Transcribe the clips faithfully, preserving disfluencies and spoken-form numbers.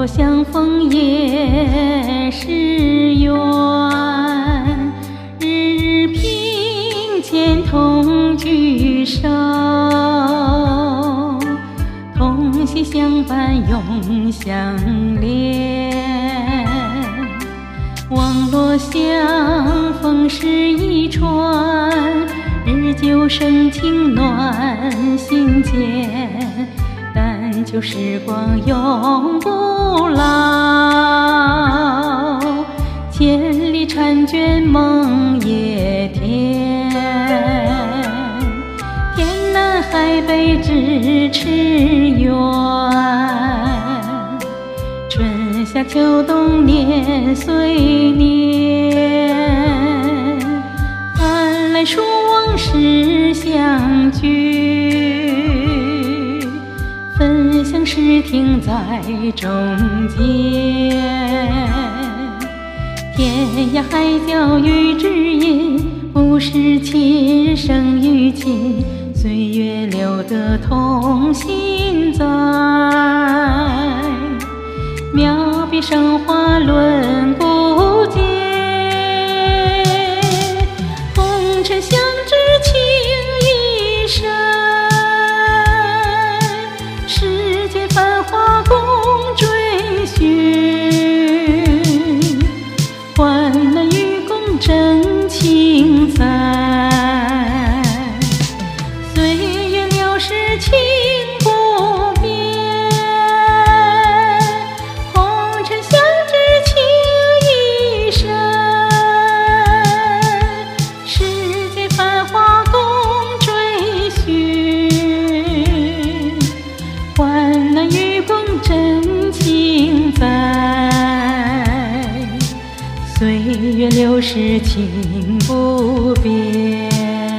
相逢也是缘，日日并肩同聚首，同心相伴永相连。网络相逢是一船，日久生情暖心间，但求时光永不老，千里婵娟梦也甜，天南海北咫尺远，春夏秋冬年岁年，寒来暑往事相聚，分享诗听在中间，天涯海角与知音，不是亲生与亲，岁月留得同心在，渺笔生花论不尽，红尘相知情一生，世间繁华共追寻，患难与共真情在，岁月流逝情不变，红尘相知情一生，世间繁华共追寻，患难与共真情在，岁月流逝情不变。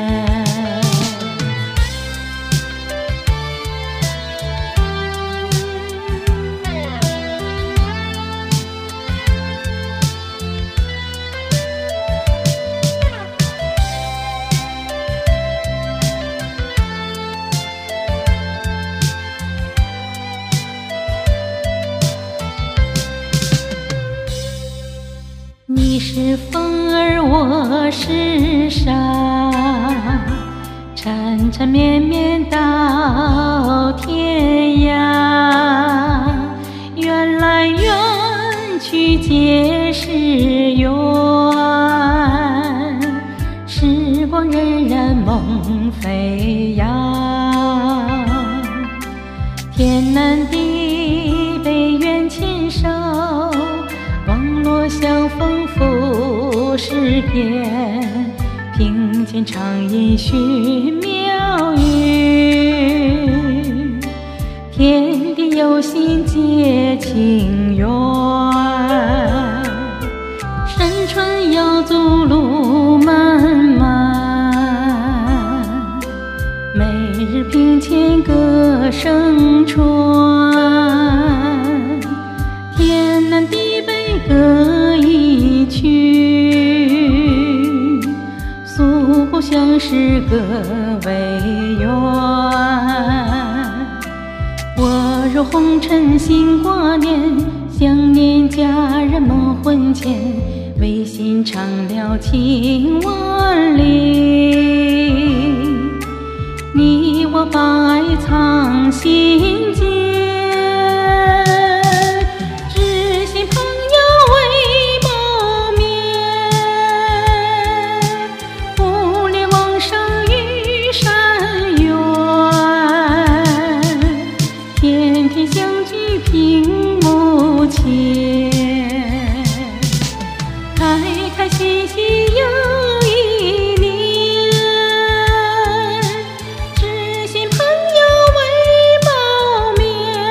你是风儿，我是沙，缠缠绵绵到天涯，缘来缘去皆是缘，时光荏苒梦飞扬，天南地北缘牵手，网络相逢浮世变，并肩长吟续妙语，天地有心结情缘，山川遥阻路漫漫，每日并肩歌声传，天南地北各一曲，诉不相识各为缘，我若红尘心挂念，想念佳人梦魂牵，为心长了情万里，你我把爱藏心间，知心朋友为谋面，不恋往生与山缘，天天相聚屏幕前，开开心心又一年，知心朋友为谋面，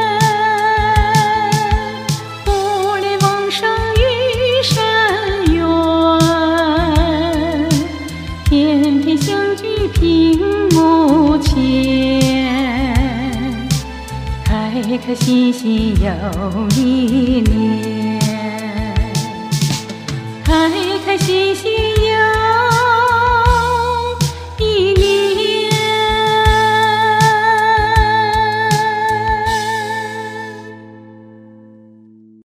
不恋往生与山缘，天天相聚屏幕前，开开心心又一年，开开心心又